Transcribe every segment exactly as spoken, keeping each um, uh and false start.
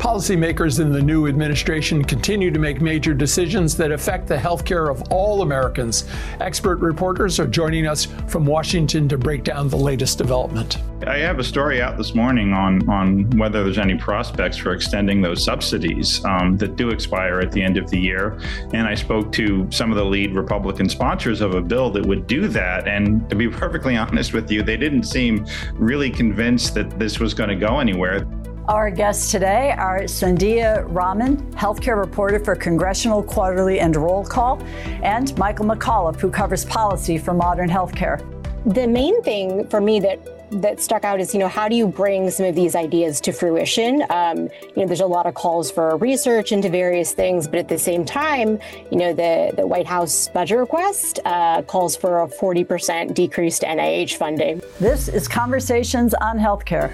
Policymakers in the new administration continue to make major decisions that affect the health care of all Americans. Expert reporters are joining us from Washington to break down the latest development. I have a story out this morning on, on whether there's any prospects for extending those subsidies um, that do expire at the end of the year. And I spoke to some of the lead Republican sponsors of a bill that would do that. And to be perfectly honest with you, they didn't seem really convinced that this was going to go anywhere. Our guests today are Sandhya Raman, healthcare reporter for Congressional Quarterly and Roll Call, and Michael McAuliffe, who covers policy for Modern Healthcare. The main thing for me that that stuck out is, you know, how do you bring some of these ideas to fruition? Um, you know, there's a lot of calls for research into various things, but at the same time, you know, the, the White House budget request uh, calls for a forty percent decrease to N I H funding. This is Conversations on Healthcare.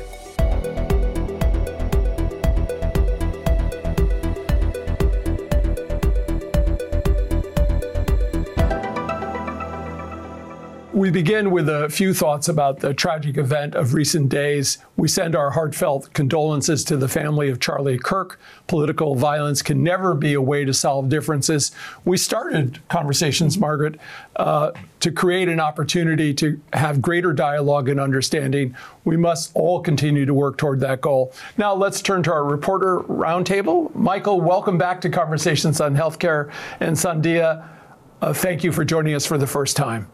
We begin with a few thoughts about the tragic event of recent days. We send our heartfelt condolences to the family of Charlie Kirk. Political violence can never be a way to solve differences. We started Conversations, Margaret, uh, to create an opportunity to have greater dialogue and understanding. We must all continue to work toward that goal. Now let's turn to our reporter roundtable. Michael, welcome back to Conversations on Healthcare. And Sandhya, uh, thank you for joining us for the first time.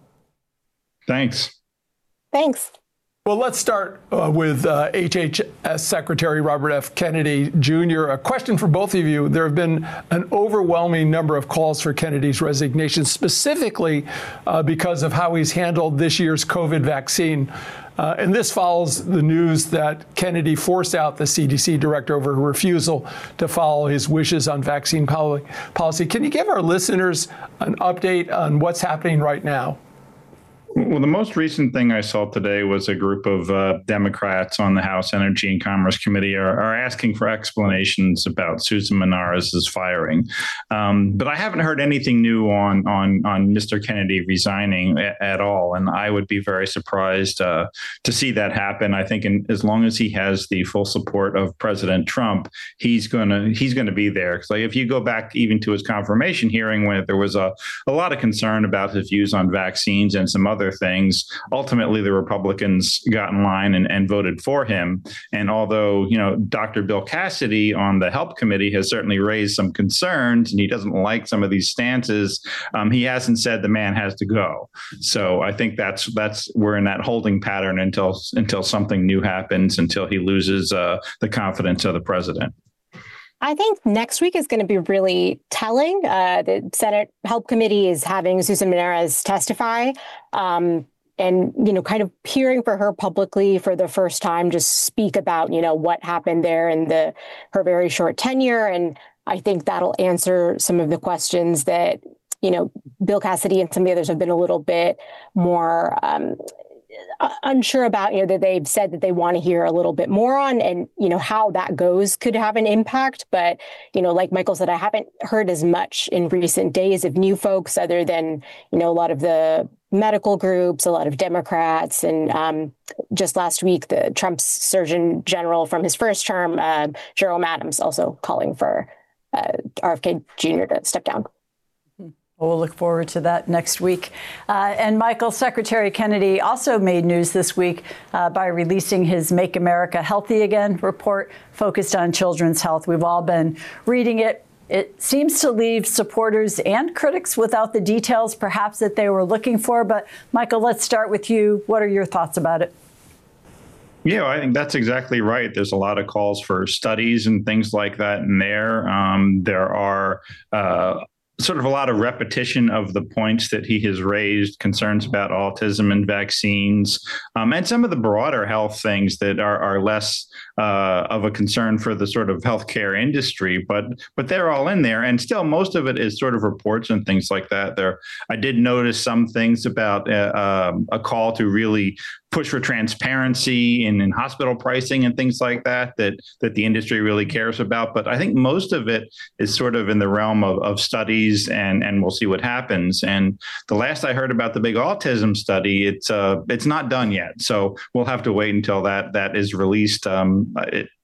Thanks. Thanks. Well, let's start uh, with uh, H H S Secretary Robert F. Kennedy, Junior A question for both of you. There have been an overwhelming number of calls for Kennedy's resignation, specifically uh, because of how he's handled this year's COVID vaccine. Uh, and this follows the news that Kennedy forced out the C D C director over her refusal to follow his wishes on vaccine poli- policy. Can you give our listeners an update on what's happening right now? Well, the most recent thing I saw today was a group of uh, Democrats on the House Energy and Commerce Committee are, are asking for explanations about Susan Menares' firing. Um, but I haven't heard anything new on on on Mister Kennedy resigning a, at all. And I would be very surprised uh, to see that happen. I think in, as long as he has the full support of President Trump, he's going to he's going to be there. Because like, if you go back even to his confirmation hearing, when there was a, a lot of concern about his views on vaccines and some other things, ultimately the Republicans got in line and, and voted for him. And although, you know, Doctor Bill Cassidy on the Help Committee has certainly raised some concerns and he doesn't like some of these stances, um, he hasn't said the man has to go. So I think that's that's we're in that holding pattern until until something new happens, until he loses uh, the confidence of the president. I think next week is going to be really telling. Uh, the Senate Help Committee is having Susan Menares testify, um, and, you know, kind of hearing for her publicly for the first time, just speak about, you know, what happened there in the her very short tenure. And I think that'll answer some of the questions that, you know, Bill Cassidy and some of the others have been a little bit more um, unsure about, you know, that they've said that they want to hear a little bit more on, and, you know, how that goes could have an impact. But, you know, like Michael said, I haven't heard as much in recent days of new folks other than, you know, a lot of the medical groups, a lot of Democrats. And um, just last week, the Trump's Surgeon General from his first term, uh, Jerome Adams, also calling for uh, R F K Junior to step down. We'll look forward to that next week. Uh, and Michael, Secretary Kennedy also made news this week uh, by releasing his Make America Healthy Again report focused on children's health. We've all been reading it. It seems to leave supporters and critics without the details, perhaps, that they were looking for. But Michael, let's start with you. What are your thoughts about it? Yeah, I think that's exactly right. There's a lot of calls for studies and things like that in there. Um, there are uh, sort of a lot of repetition of the points that he has raised, concerns about autism and vaccines, um, and some of the broader health things that are, are less uh, of a concern for the sort of healthcare industry, but but they're all in there. And still, most of it is sort of reports and things like that. There, I did notice some things about uh, um, a call to really push for transparency in, in hospital pricing and things like that, that that the industry really cares about. But I think most of it is sort of in the realm of, of studies, and, and we'll see what happens. And the last I heard about the big autism study, it's uh, it's not done yet. So we'll have to wait until that that is released. Um, it,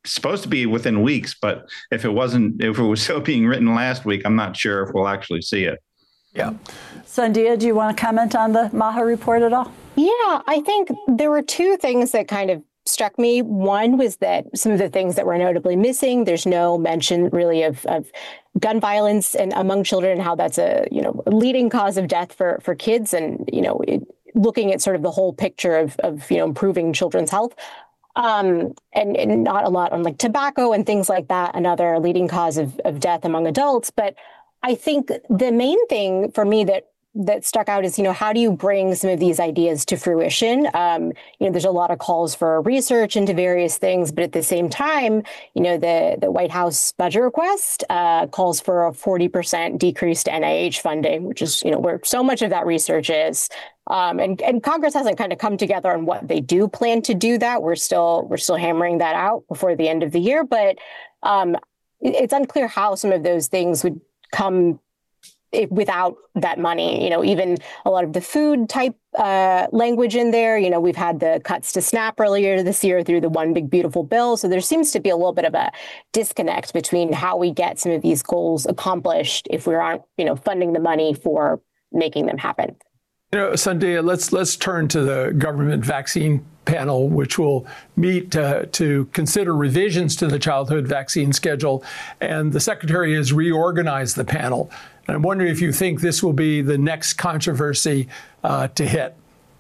supposed to be within weeks, but if it wasn't, if it was still being written last week, I'm not sure if we'll actually see it. Yeah. Sandhya, do you want to comment on the MAHA report at all? Yeah, I think there were two things that kind of struck me. One was that some of the things that were notably missing, there's no mention really of, of gun violence and among children and how that's a, you know, a leading cause of death for, for kids. And, you know, it, looking at sort of the whole picture of, of you know, improving children's health. Um, and, and not a lot on like tobacco and things like that, another leading cause of, of death among adults. But I think the main thing for me that that stuck out is, you know, how do you bring some of these ideas to fruition? Um, you know, there's a lot of calls for research into various things, but at the same time, you know, the, the White House budget request uh, calls for a forty percent decrease to N I H funding, which is, you know, where so much of that research is. Um, and, and Congress hasn't kind of come together on what they do plan to do that. We're still we're still hammering that out before the end of the year, but um, it, it's unclear how some of those things would come without that money. You know, even a lot of the food type uh, language in there, you know, we've had the cuts to SNAP earlier this year through the One Big Beautiful Bill. So there seems to be a little bit of a disconnect between how we get some of these goals accomplished if we aren't, you know, funding the money for making them happen. You know, Sandhya, let's let's turn to the government vaccine panel, which will meet to, to consider revisions to the childhood vaccine schedule. And the secretary has reorganized the panel. And I'm wondering if you think this will be the next controversy uh, to hit.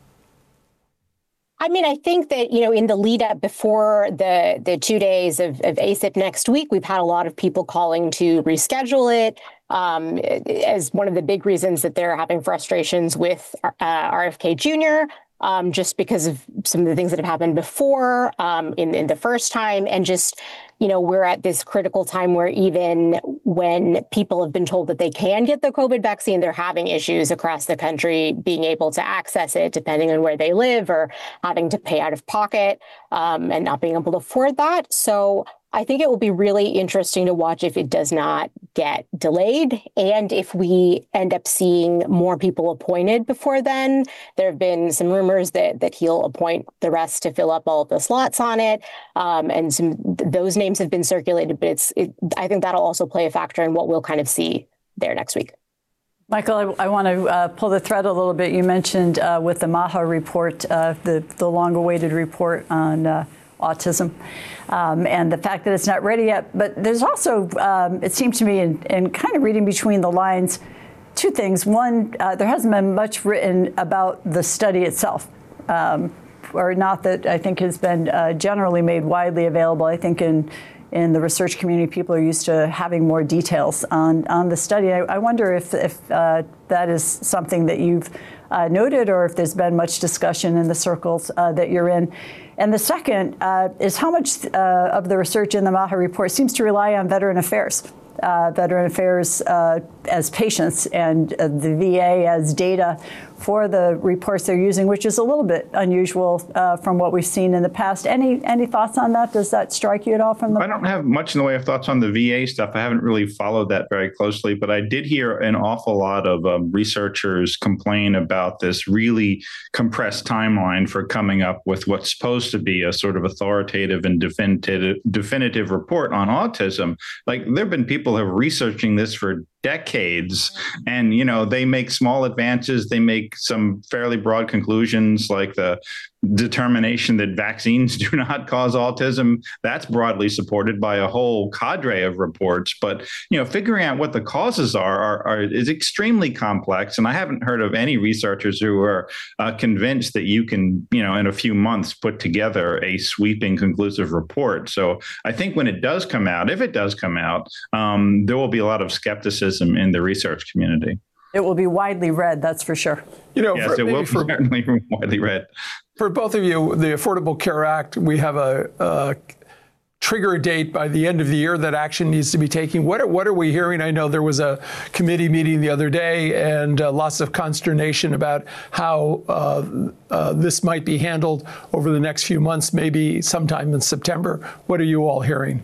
I mean, I think that, you know, in the lead up before the the two days of, of A C I P next week, we've had a lot of people calling to reschedule it um, as one of the big reasons that they're having frustrations with uh, R F K Junior Um, just because of some of the things that have happened before um, in, in the first time. And just, you know, we're at this critical time where even when people have been told that they can get the COVID vaccine, they're having issues across the country being able to access it, depending on where they live, or having to pay out of pocket um, and not being able to afford that. So I think it will be really interesting to watch if it does not get delayed and if we end up seeing more people appointed before then. There have been some rumors that that he'll appoint the rest to fill up all of the slots on it. Um, and some those names have been circulated, but it's it, I think that'll also play a factor in what we'll kind of see there next week. Michael, I, I want to uh, pull the thread a little bit. You mentioned uh, with the MAHA report, uh, the, the long-awaited report on uh, autism, um, and the fact that it's not ready yet. But there's also, um, it seems to me, in, in kind of reading between the lines, two things. One, uh, there hasn't been much written about the study itself, um, or not that I think has been uh, generally made widely available. I think in in the research community, people are used to having more details on, on the study. I, I wonder if, if uh, that is something that you've uh, noted, or if there's been much discussion in the circles uh, that you're in. And the second uh, is how much uh, of the research in the MAHA report seems to rely on Veteran Affairs. Uh, Veteran Affairs uh, as patients and uh, the V A as data for the reports they're using, which is a little bit unusual uh, from what we've seen in the past. Any any thoughts on that? Does that strike you at all from the? I don't have much in the way of thoughts on the V A stuff. I haven't really followed that very closely, but I did hear an awful lot of um, researchers complain about this really compressed timeline for coming up with what's supposed to be a sort of authoritative and definitive definitive report on autism. Like, there have been people who have been researching this for decades, and, you know, they make small advances. They make some fairly broad conclusions, like the determination that vaccines do not cause autism. That's broadly supported by a whole cadre of reports. But, you know, figuring out what the causes are, are, are is extremely complex. And I haven't heard of any researchers who are uh, convinced that you can, you know, in a few months put together a sweeping, conclusive report. So I think when it does come out, if it does come out, um, there will be a lot of skepticism in the research community. It will be widely read, that's for sure. You know, yes, for, it will be for, certainly widely read. For both of you, the Affordable Care Act, we have a, a trigger date by the end of the year that action needs to be taken. What are, what are we hearing? I know there was a committee meeting the other day and uh, lots of consternation about how uh, uh, this might be handled over the next few months, maybe sometime in September. What are you all hearing?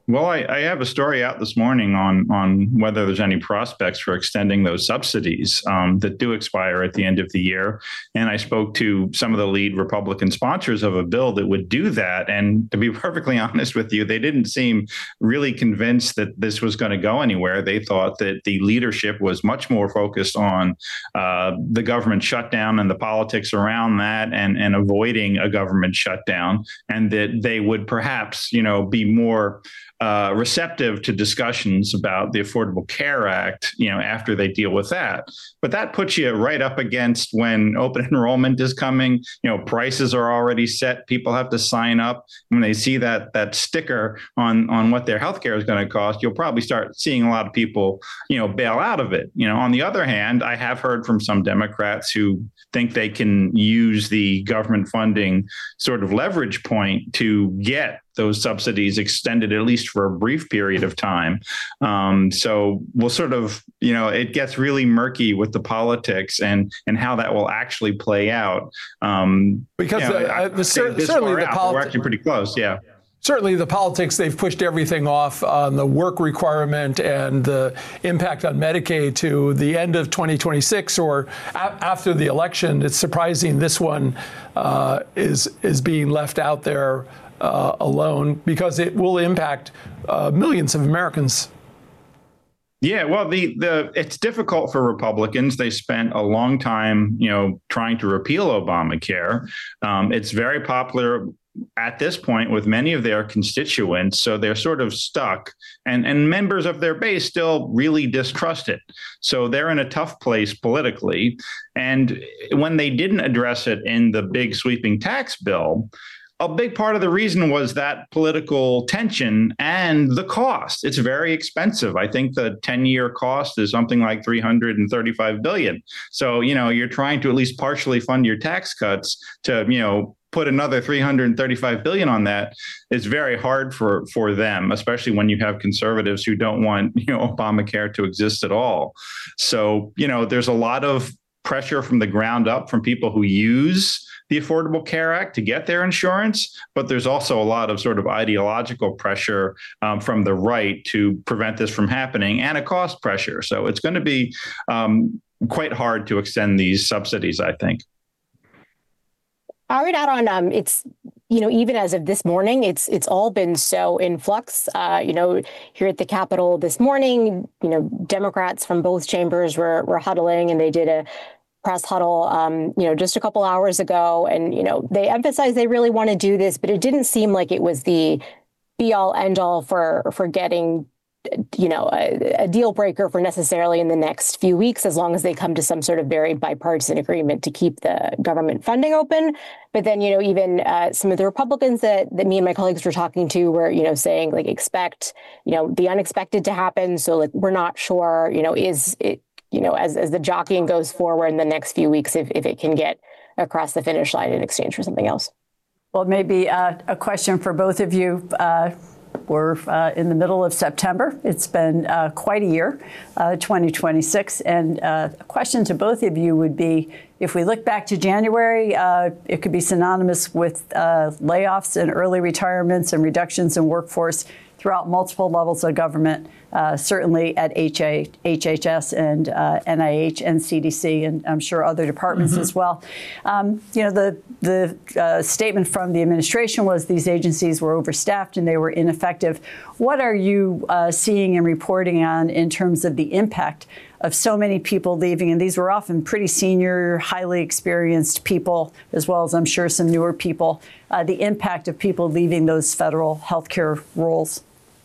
Well, I, I have a story out this morning on on whether there's any prospects for extending those subsidies um, that do expire at the end of the year. And I spoke to some of the lead Republican sponsors of a bill that would do that. And to be perfectly honest with you, they didn't seem really convinced that this was going to go anywhere. They thought that the leadership was much more focused on uh, the government shutdown and the politics around that, and, and avoiding a government shutdown, and that they would perhaps, you know, be more Uh, receptive to discussions about the Affordable Care Act, you know, after they deal with that. But that puts you right up against when open enrollment is coming. You know, prices are already set. People have to sign up. When they see that that sticker on on what their health care is going to cost, you'll probably start seeing a lot of people, you know, bail out of it. You know, on the other hand, I have heard from some Democrats who think they can use the government funding sort of leverage point to get those subsidies extended at least for a brief period of time. Um, so we'll sort of, you know, it gets really murky with the politics and and how that will actually play out. Um, because you know, uh, the, cer- certainly the politics, we're actually pretty close. Yeah. Certainly the politics, they've pushed everything off on the work requirement and the impact on Medicaid to the end of twenty twenty-six or a- after the election. It's surprising this one uh, is is being left out there uh, alone, because it will impact uh, millions of Americans. Yeah, well, the the it's difficult for Republicans. They spent a long time, you know, trying to repeal Obamacare. Um, it's very popular at this point with many of their constituents, so they're sort of stuck, and and members of their base still really distrust it. So they're in a tough place politically. And when they didn't address it in the big sweeping tax bill, a big part of the reason was that political tension and the cost. It's very expensive. I think the ten-year cost is something like three hundred thirty-five billion dollars. So, you know, you're trying to at least partially fund your tax cuts to, you know, put another three hundred thirty-five billion dollars on that is very hard for, for them, especially when you have conservatives who don't want, you know, Obamacare to exist at all. So, you know, there's a lot of pressure from the ground up from people who use the Affordable Care Act to get their insurance, but there's also a lot of sort of ideological pressure um, from the right to prevent this from happening, and a cost pressure. So it's going to be um, quite hard to extend these subsidies, I think. I would add on, um, it's, you know, even as of this morning, it's it's all been so in flux. Uh, you know, here at the Capitol this morning, you know, Democrats from both chambers were were huddling, and they did a press huddle, um, you know, just a couple hours ago. And, you know, they emphasized they really want to do this, but it didn't seem like it was the be all end all for for getting, you know, a, a deal breaker for necessarily in the next few weeks, as long as they come to some sort of very bipartisan agreement to keep the government funding open. But then, you know, even uh, some of the Republicans that, that me and my colleagues were talking to were, you know, saying like, expect, you know, the unexpected to happen. So like, we're not sure, you know, is it, you know, as, as the jockeying goes forward in the next few weeks, if, if it can get across the finish line in exchange for something else. Well, maybe uh, a question for both of you. Uh, we're uh, in the middle of September. It's been uh, quite a year, uh, twenty twenty-six. And uh, a question to both of you would be, if we look back to January, uh, it could be synonymous with uh, layoffs and early retirements and reductions in workforce throughout multiple levels of government, uh, certainly at H H S and uh, N I H and C D C, and I'm sure other departments mm-hmm. as well. Um, you know, the the uh, statement from the administration was these agencies were overstaffed and they were ineffective. What are you uh, seeing and reporting on in terms of the impact of so many people leaving? And these were often pretty senior, highly experienced people, as well as I'm sure some newer people, uh, the impact of people leaving those federal healthcare roles.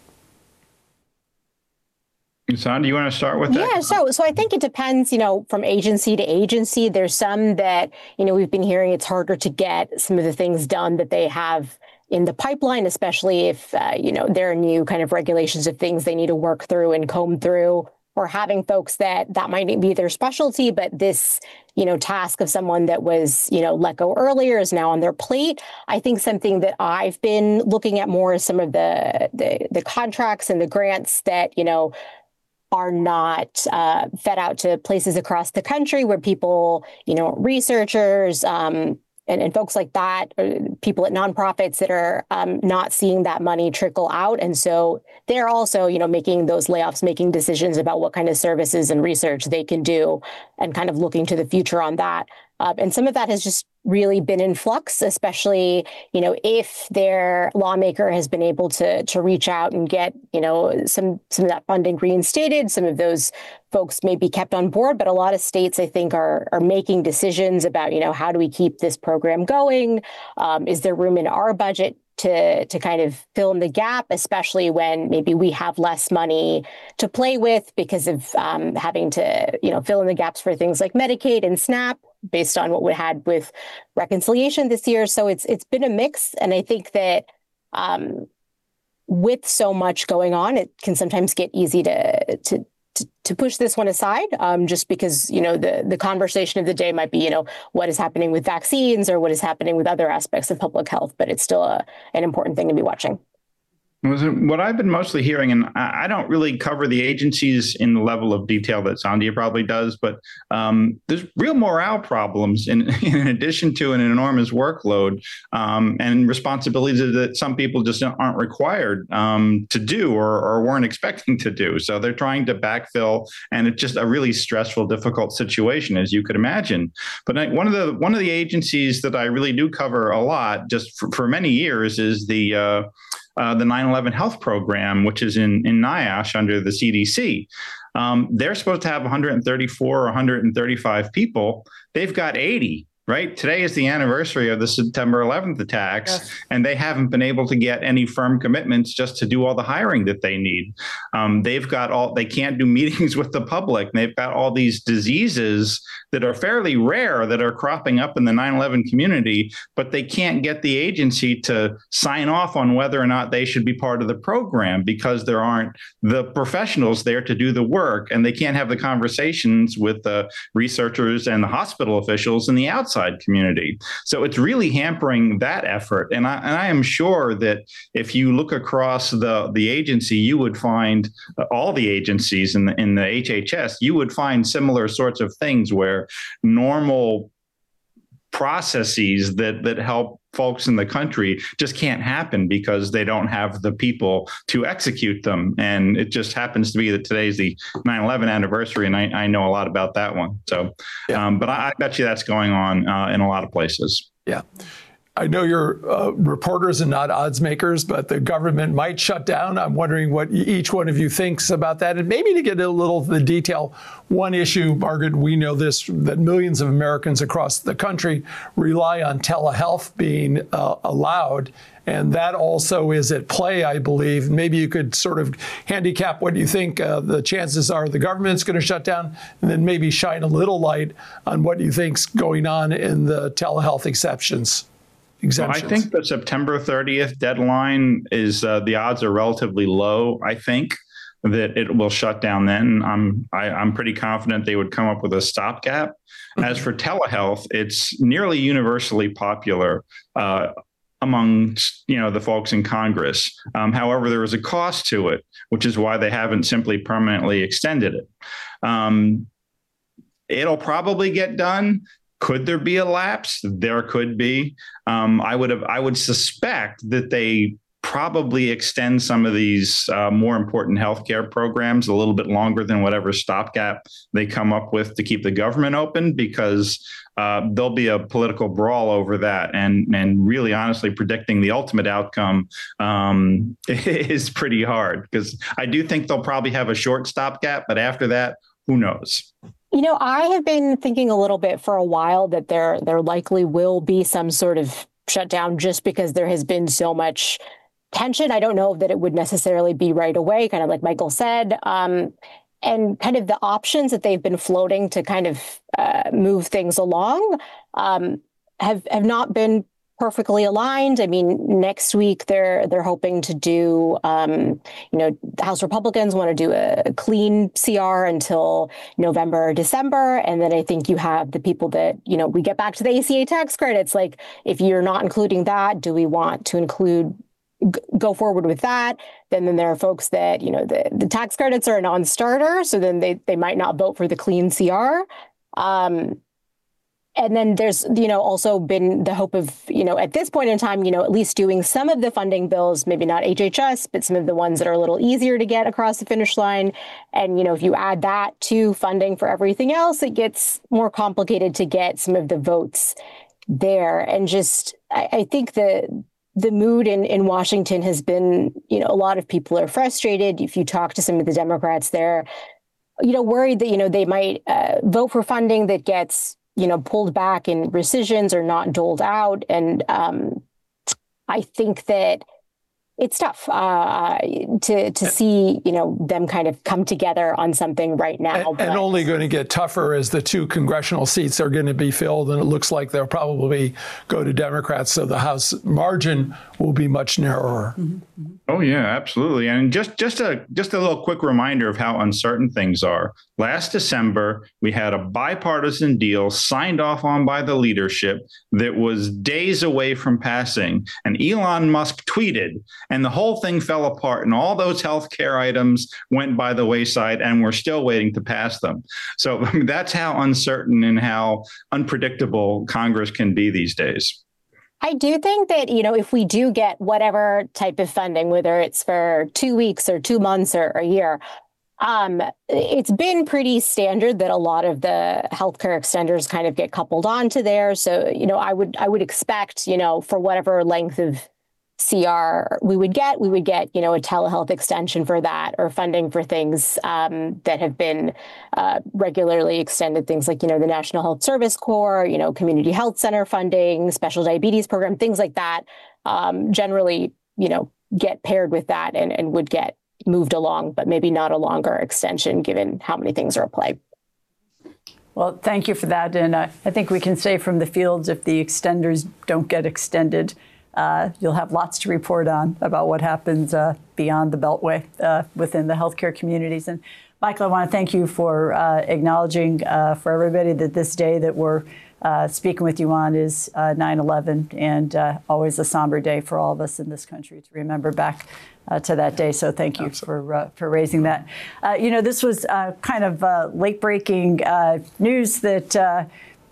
Son, do you want to start with that? Yeah, so so I think it depends, you know, from agency to agency. There's some that, you know, we've been hearing it's harder to get some of the things done that they have in the pipeline, especially if, uh, you know, there are new kind of regulations of things they need to work through and comb through, or having folks that that might be their specialty, but this, you know, task of someone that was, you know, let go earlier is now on their plate. I think something that I've been looking at more is some of the the, the contracts and the grants that, you know, are not uh, fed out to places across the country where people, you know, researchers, um, and, and folks like that, people at nonprofits that are um, not seeing that money trickle out. And so they're also, you know, making those layoffs, making decisions about what kind of services and research they can do and kind of looking to the future on that. Uh, and some of that has just really been in flux, especially, you know, if their lawmaker has been able to to reach out and get, you know, some some of that funding reinstated. Some of those folks may be kept on board, but a lot of states, I think, are are making decisions about, you know, how do we keep this program going? Um, is there room in our budget to to kind of fill in the gap, especially when maybe we have less money to play with because of um, having to, you know, fill in the gaps for things like Medicaid and SNAP, based on what we had with reconciliation this year. So it's it's been a mix. And I think that um, with so much going on, it can sometimes get easy to to to, to push this one aside, um, just because, you know, the, the conversation of the day might be, you know, what is happening with vaccines or what is happening with other aspects of public health. But it's still a, an important thing to be watching. What I've been mostly hearing, and I don't really cover the agencies in the level of detail that Sandhya probably does, but um, there's real morale problems in, in addition to an enormous workload um, and responsibilities that some people just aren't required um, to do or, or weren't expecting to do. So they're trying to backfill, and it's just a really stressful, difficult situation, as you could imagine. But I, one of the one of the agencies that I really do cover a lot, just for, for many years, is the uh, Uh, the nine eleven Health Program, which is in, in NIOSH under the C D C. Um, they're supposed to have one hundred thirty-four or one hundred thirty-five people. They've got eighty. Right. Today is the anniversary of the September eleventh attacks, yes. And they haven't been able to get any firm commitments just to do all the hiring that they need. Um, they've got all they can't do meetings with the public. They've got all these diseases that are fairly rare that are cropping up in the nine eleven community, but they can't get the agency to sign off on whether or not they should be part of the program because there aren't the professionals there to do the work. And they can't have the conversations with the researchers and the hospital officials and the outside community. So it's really hampering that effort. And I, and I am sure that if you look across the, the agency, you would find uh, all the agencies in the, in the H H S, you would find similar sorts of things where normal processes that that help folks in the country just can't happen because they don't have the people to execute them. And it just happens to be that today's the nine eleven anniversary, and I, I know a lot about that one. So, yeah. um, but I, I bet you that's going on uh, in a lot of places. Yeah. I know you're uh, reporters and not odds makers, but the government might shut down. I'm wondering what each one of you thinks about that. And maybe to get a little of the detail, one issue, Margaret, we know this, that millions of Americans across the country rely on telehealth being uh, allowed. And that also is at play, I believe. Maybe you could sort of handicap what you think uh, the chances are the government's going to shut down, and then maybe shine a little light on what you think's going on in the telehealth exceptions. Well, I think the September thirtieth deadline is uh, the odds are relatively low. I think that it will shut down then. I'm I, I'm pretty confident they would come up with a stopgap. Mm-hmm. As for telehealth, it's nearly universally popular uh, among you know the folks in Congress. Um, however, there is a cost to it, which is why they haven't simply permanently extended it. Um, it'll probably get done. Could there be a lapse? There could be. Um, I would have. I would suspect that they probably extend some of these uh, more important healthcare programs a little bit longer than whatever stopgap they come up with to keep the government open, because uh, there'll be a political brawl over that. And and really, honestly, predicting the ultimate outcome um, is pretty hard, because I do think they'll probably have a short stopgap, but after that, who knows? You know, I have been thinking a little bit for a while that there there likely will be some sort of shutdown, just because there has been so much tension. I don't know that it would necessarily be right away, kind of like Michael said. Um, and kind of the options that they've been floating to kind of uh, move things along um, have have not been perfectly aligned. I mean, next week they're they're hoping to do, um, you know, House Republicans want to do a clean C R until November or December. And then I think you have the people that, you know, we get back to the A C A tax credits. Like, if you're not including that, do we want to include, g- go forward with that? Then, then there are folks that, you know, the, the tax credits are a non-starter. So then they, they might not vote for the clean C R. Um, And then there's, you know, also been the hope of, you know, at this point in time, you know, at least doing some of the funding bills, maybe not H H S, but some of the ones that are a little easier to get across the finish line. And, you know, if you add that to funding for everything else, it gets more complicated to get some of the votes there. And just, I, I think the the mood in, in Washington has been, you know, a lot of people are frustrated. If you talk to some of the Democrats, they're, you know, worried that, you know, they might uh, vote for funding that gets, you know, pulled back in rescissions or not doled out. And um, I think that it's tough uh, to to see, you know, them kind of come together on something right now. And, and only going to get tougher as the two congressional seats are going to be filled. And it looks like they'll probably go to Democrats. So the House margin will be much narrower. Mm-hmm. Oh, yeah, absolutely. And just just a just a little quick reminder of how uncertain things are. Last December, we had a bipartisan deal signed off on by the leadership that was days away from passing. And Elon Musk tweeted, and the whole thing fell apart. And all those health care items went by the wayside, and we're still waiting to pass them. So I mean, that's how uncertain and how unpredictable Congress can be these days. I do think that, you know, if we do get whatever type of funding, whether it's for two weeks or two months or a year, um, it's been pretty standard that a lot of the healthcare extenders kind of get coupled onto there. So, you know, I would I would expect, you know, for whatever length of C R we would get, we would get, you know, a telehealth extension for that, or funding for things um, that have been uh, regularly extended, things like, you know, the National Health Service Corps, you know, community health center funding, special diabetes program, things like that, um, generally, you know, get paired with that and, and would get moved along, but maybe not a longer extension given how many things are at play. Well, thank you for that. And uh, I think we can say from the fields, if the extenders don't get extended, Uh, you'll have lots to report on about what happens uh, beyond the Beltway uh, within the healthcare communities. And Michael, I want to thank you for uh, acknowledging uh, for everybody that this day that we're uh, speaking with you on is uh, nine eleven, and uh, always a somber day for all of us in this country to remember back uh, to that day. So thank you Absolutely. for uh, for raising that. Uh, you know, this was uh, kind of uh, late-breaking uh, news that uh,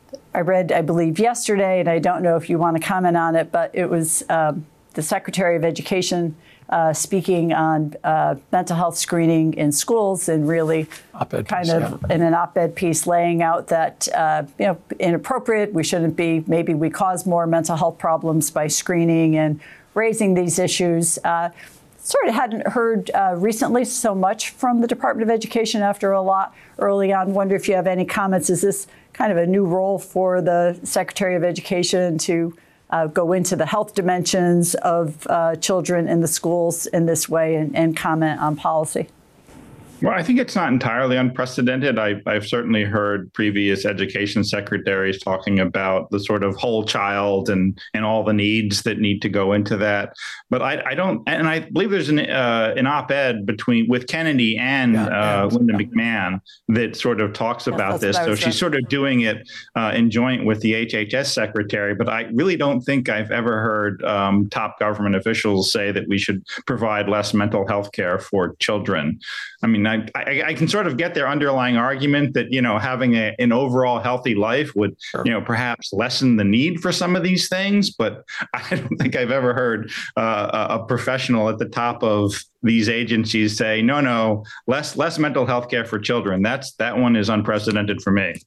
I read, I believe, yesterday, and I don't know if you want to comment on it, but it was um, the Secretary of Education uh, speaking on uh, mental health screening in schools, and really op-ed kind piece, of yeah. in an op-ed piece laying out that, uh, you know, inappropriate. We shouldn't be, maybe we cause more mental health problems by screening and raising these issues. Uh, sort of hadn't heard uh, recently so much from the Department of Education after a lot early on. Wonder if you have any comments. Is this kind of a new role for the Secretary of Education to uh, go into the health dimensions of uh, children in the schools in this way and, and comment on policy? Well, I think it's not entirely unprecedented. I, I've certainly heard previous education secretaries talking about the sort of whole child and and all the needs that need to go into that. But I, I don't, and I believe there's an uh, an op-ed between with Kennedy and yeah, uh, yeah. Linda McMahon that sort of talks Yeah, about that's this. what I So was she's sort of doing it uh, in joint with the H H S secretary. But I really don't think I've ever heard um, top government officials say that we should provide less mental health care for children. I mean, I, I, I can sort of get their underlying argument that, you know, having a, an overall healthy life would, Sure. you know, perhaps lessen the need for some of these things. But I don't think I've ever heard uh, a professional at the top of these agencies say, no, no, less less mental health care for children. That's that one is unprecedented for me.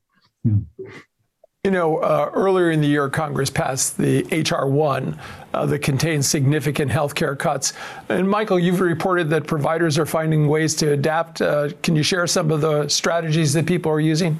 You know, uh, earlier in the year, Congress passed the H R one uh, that contains significant health care cuts. And Michael, you've reported that providers are finding ways to adapt. Uh, can you share some of the strategies that people are using?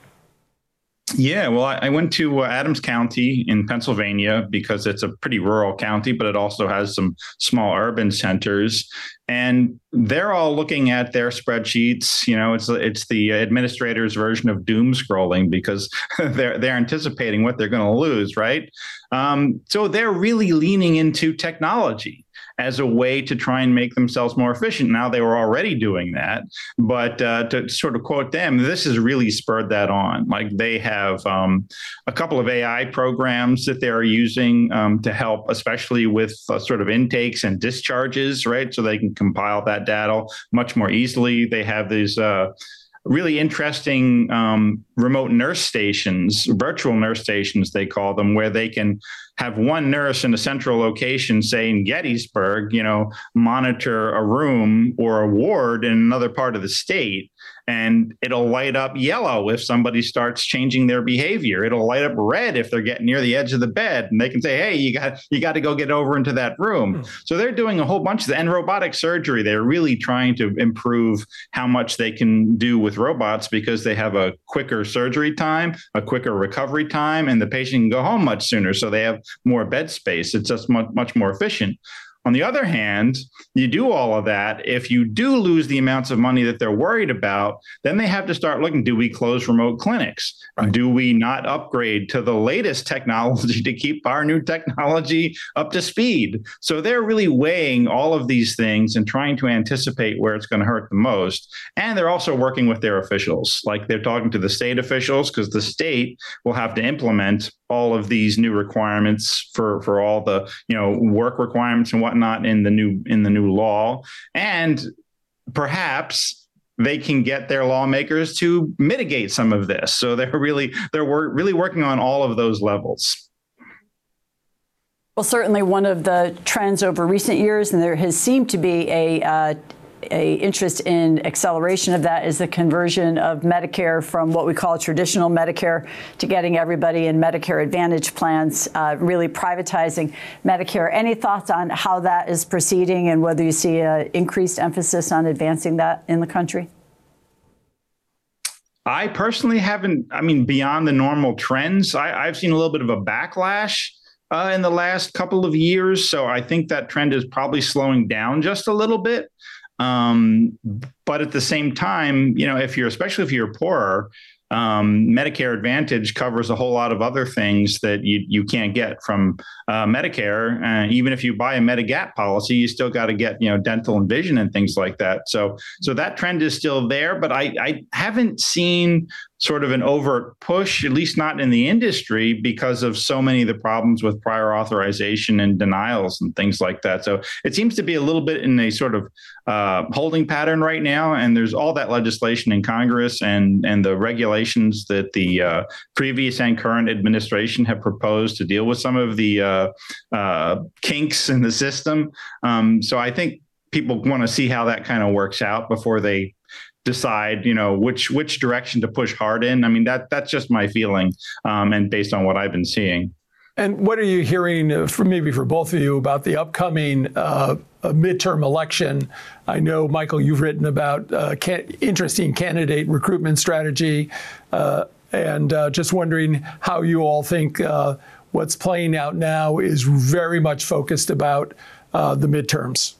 Yeah, well, I, I went to uh, Adams County in Pennsylvania because it's a pretty rural county, but it also has some small urban centers. And they're all looking at their spreadsheets. You know, it's it's the administrator's version of doom scrolling because they're they're anticipating what they're going to lose, right? Um, so they're really leaning into technology as a way to try and make themselves more efficient. Now, they were already doing that, but uh, to sort of quote them, this has really spurred that on. Like they have um, a couple of A I programs that they're using um, to help, especially with uh, sort of intakes and discharges, right? So they can compile that data much more easily. They have these uh, really interesting um, remote nurse stations, virtual nurse stations, they call them, where they can have one nurse in a central location, say in Gettysburg, you know, monitor a room or a ward in another part of the state. And it'll light up yellow if somebody starts changing their behavior. It'll light up red if they're getting near the edge of the bed, and they can say, "Hey, you got you got to go get over into that room." Mm. So they're doing a whole bunch of that. And robotic surgery, they're really trying to improve how much they can do with robots because they have a quicker surgery time, a quicker recovery time, and the patient can go home much sooner. So they have more bed space. It's just much, much more efficient. On the other hand, you do all of that. If you do lose the amounts of money that they're worried about, then they have to start looking, do we close remote clinics? Right. Do we not upgrade to the latest technology to keep our new technology up to speed? So they're really weighing all of these things and trying to anticipate where it's going to hurt the most. And they're also working with their officials. Like they're talking to the state officials because the state will have to implement all of these new requirements for, for all the, you know, work requirements and whatnot in the new in the new law. And perhaps they can get their lawmakers to mitigate some of this. So they're really they're wor- really working on all of those levels. Well, certainly one of the trends over recent years, and there has seemed to be a uh, a interest in acceleration of that, is the conversion of Medicare from what we call traditional Medicare to getting everybody in Medicare Advantage plans, uh, really privatizing Medicare. Any thoughts on how that is proceeding and whether you see an increased emphasis on advancing that in the country? I personally haven't, I mean, beyond the normal trends, I, I've seen a little bit of a backlash uh, in the last couple of years. So I think that trend is probably slowing down just a little bit. Um, but at the same time, you know, if you're, especially if you're poorer, um, Medicare Advantage covers a whole lot of other things that you, you can't get from uh, Medicare. Uh, even if you buy a Medigap policy, you still got to get, you know, dental and vision and things like that. So, so that trend is still there, but I, I haven't seen sort of an overt push, at least not in the industry, because of so many of the problems with prior authorization and denials and things like that. So it seems to be a little bit in a sort of uh, holding pattern right now. And there's all that legislation in Congress and, and the regulations that the uh, previous and current administration have proposed to deal with some of the uh, uh, kinks in the system. Um, so I think people want to see how that kind of works out before they decide, you know, which which direction to push hard in. I mean, that that's just my feeling, um, and based on what I've been seeing. And what are you hearing uh, from maybe for both of you about the upcoming uh, midterm election? I know, Michael, you've written about uh, can- interesting candidate recruitment strategy, uh, and uh, just wondering how you all think uh, what's playing out now is very much focused about uh, the midterms.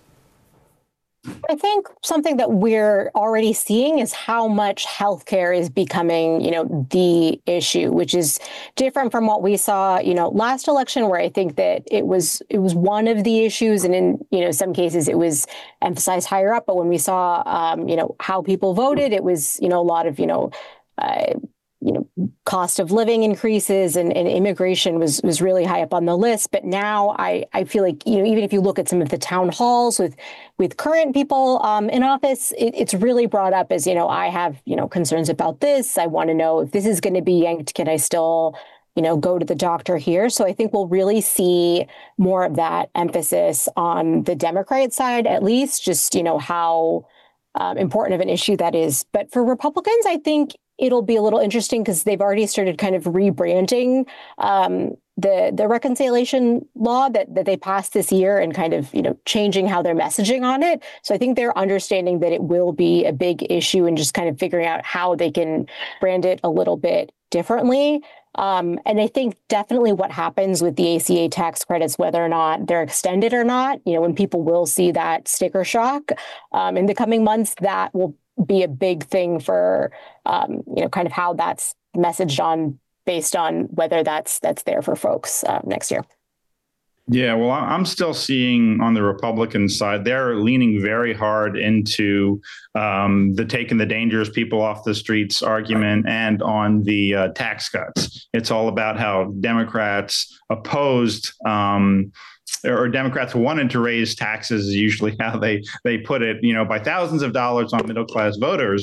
I think something that we're already seeing is how much healthcare is becoming, you know, the issue, which is different from what we saw, you know, last election, where I think that it was it was one of the issues. And in, you know, some cases it was emphasized higher up. But when we saw, um, you know, how people voted, it was, you know, a lot of, you know, uh, you know, cost of living increases and, and immigration was was really high up on the list. But now I, I feel like, you know, even if you look at some of the town halls with with current people um, in office, it, it's really brought up as, you know, I have, you know, concerns about this. I want to know if this is going to be yanked. Can I still, you know, go to the doctor here? So I think we'll really see more of that emphasis on the Democrat side, at least, just, you know, how um, important of an issue that is. But for Republicans, I think it'll be a little interesting because they've already started kind of rebranding um, the the reconciliation law that, that they passed this year and kind of, you know, changing how they're messaging on it. So I think they're understanding that it will be a big issue and just kind of figuring out how they can brand it a little bit differently. Um, and I think definitely what happens with the A C A tax credits, whether or not they're extended or not, you know, when people will see that sticker shock um, in the coming months, that will be a big thing for, um, you know, kind of how that's messaged on based on whether that's that's there for folks uh, next year. Yeah, well, I'm still seeing on the Republican side, they're leaning very hard into um, the taking the dangerous people off the streets argument and on the uh, tax cuts. It's all about how Democrats opposed um, or Democrats wanted to raise taxes, is usually how they they put it, you know, by thousands of dollars on middle class voters.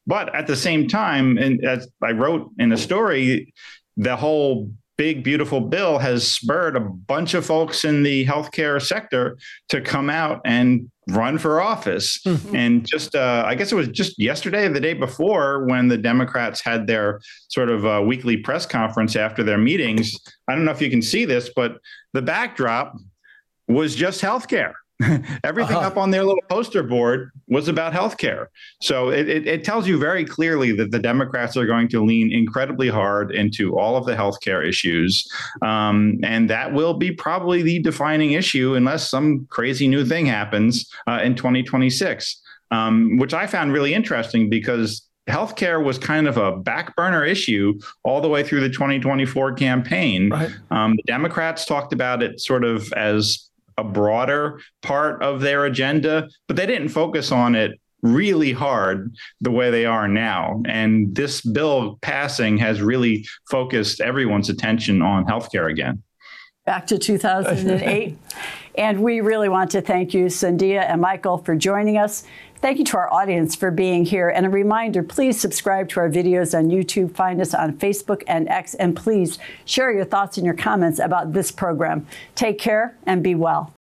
But at the same time, and as I wrote in a story, the whole big, beautiful bill has spurred a bunch of folks in the healthcare sector to come out and run for office. Mm-hmm. And just, uh, I guess it was just yesterday, the day before, when the Democrats had their sort of uh, weekly press conference after their meetings. I don't know if you can see this, but the backdrop was just healthcare. Everything uh-huh. up on their little poster board was about healthcare. So it, it, it tells you very clearly that the Democrats are going to lean incredibly hard into all of the healthcare issues. Um, and that will be probably the defining issue unless some crazy new thing happens uh, in twenty twenty-six, um, which I found really interesting because healthcare was kind of a back burner issue all the way through the twenty twenty-four campaign. Right. Um, the Democrats talked about it sort of as a broader part of their agenda, but they didn't focus on it really hard the way they are now. And this bill passing has really focused everyone's attention on healthcare again. Back to two thousand eight. And we really want to thank you, Sandhya and Michael, for joining us. Thank you to our audience for being here. And a reminder, please subscribe to our videos on YouTube, find us on Facebook and X, and please share your thoughts and your comments about this program. Take care and be well.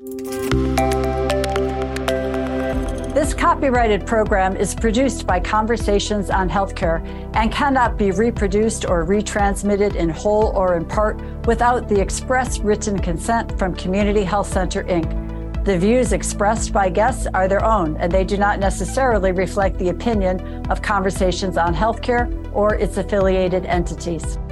This copyrighted program is produced by Conversations on Healthcare and cannot be reproduced or retransmitted in whole or in part without the express written consent from Community Health Center, Incorporated. The views expressed by guests are their own, and they do not necessarily reflect the opinion of Conversations on Healthcare or its affiliated entities.